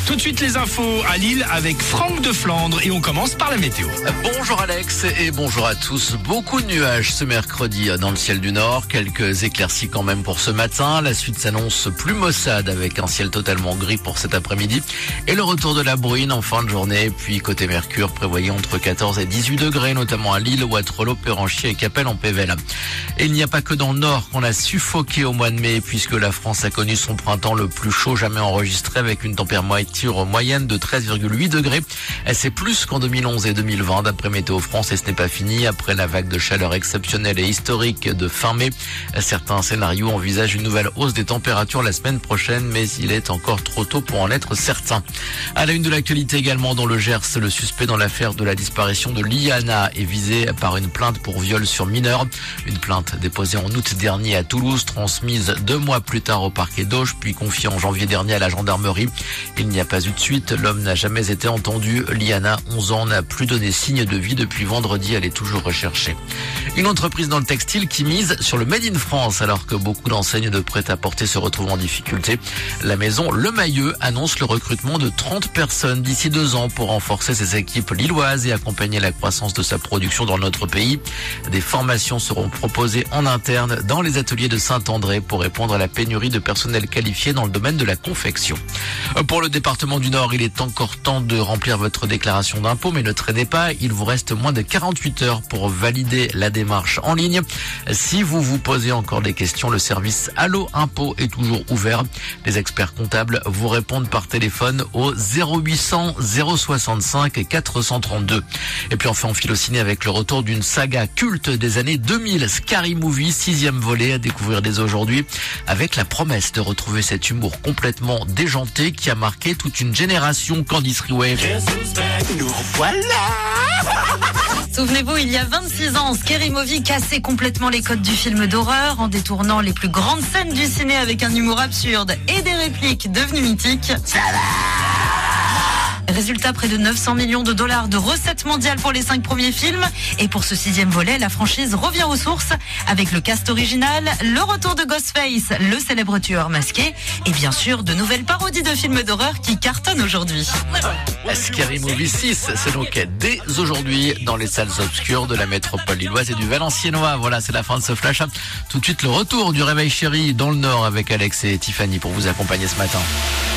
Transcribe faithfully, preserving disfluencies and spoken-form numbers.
Tout de suite les infos à Lille avec Franck de Flandre et on commence par la météo. Bonjour Alex et bonjour à tous. Beaucoup de nuages ce mercredi dans le ciel du Nord. Quelques éclaircies quand même pour ce matin. La suite s'annonce plus maussade avec un ciel totalement gris pour cet après-midi. Et le retour de la bruine en fin de journée. Puis côté Mercure, prévoyez entre quatorze et dix-huit degrés, notamment à Lille, Wattrelos, Péranchy et Capelle en Pével. Et il n'y a pas que dans le Nord qu'on a suffoqué au mois de mai puisque la France a connu son printemps le plus chaud jamais enregistré avec une température moyenne de treize virgule huit degrés. C'est plus qu'en deux mille onze et deux mille vingt d'après Météo France et ce n'est pas fini. Après la vague de chaleur exceptionnelle et historique de fin mai, certains scénarios envisagent une nouvelle hausse des températures la semaine prochaine, mais il est encore trop tôt pour en être certain. À la une de l'actualité également dans le Gers, le suspect dans l'affaire de la disparition de Liana est visé par une plainte pour viol sur mineur. Une plainte déposée en août dernier à Toulouse, transmise deux mois plus tard au parquet d'Auch, puis confiée en janvier dernier à la gendarmerie. Il n'y a pas eu de suite, l'homme n'a jamais été entendu. Liana, onze ans, n'a plus donné signe de vie depuis vendredi, elle est toujours recherchée. Une entreprise dans le textile qui mise sur le Made in France alors que beaucoup d'enseignes de prêt-à-porter se retrouvent en difficulté. La maison Le Mailleux annonce le recrutement de trente personnes d'ici deux ans pour renforcer ses équipes lilloises et accompagner la croissance de sa production dans notre pays. Des formations seront proposées en interne dans les ateliers de Saint-André pour répondre à la pénurie de personnel qualifié dans le domaine de la confection. Pour le département du Nord, il est encore temps de remplir votre déclaration d'impôt, mais ne traînez pas, il vous reste moins de quarante-huit heures pour valider la démarche en ligne. Si vous vous posez encore des questions, le service Allo Impôt est toujours ouvert. Les experts comptables vous répondent par téléphone au zéro huit cents zéro soixante-cinq quatre cent trente-deux. Et puis enfin, on file au ciné avec le retour d'une saga culte des années deux mille, Scary Movie, sixième volet à découvrir dès aujourd'hui, avec la promesse de retrouver cet humour complètement déjanté qui a marqué toute une génération. Candice Riouet. Nous voilà. Souvenez-vous, il y a vingt-six ans, Scary Movie cassait complètement les codes du film d'horreur en détournant les plus grandes scènes du ciné avec un humour absurde et des répliques devenues mythiques. Ça va. Résultat, près de neuf cents millions de dollars de recettes mondiales pour les cinq premiers films. Et pour ce sixième volet, la franchise revient aux sources avec le cast original, le retour de Ghostface, le célèbre tueur masqué, et bien sûr de nouvelles parodies de films d'horreur qui cartonnent aujourd'hui. Scary Movie six, c'est donc dès aujourd'hui dans les salles obscures de la métropole lilloise et du Valenciennois. Voilà, c'est la fin de ce flash. Tout de suite, le retour du Réveil Chéri dans le Nord avec Alex et Tiffany pour vous accompagner ce matin.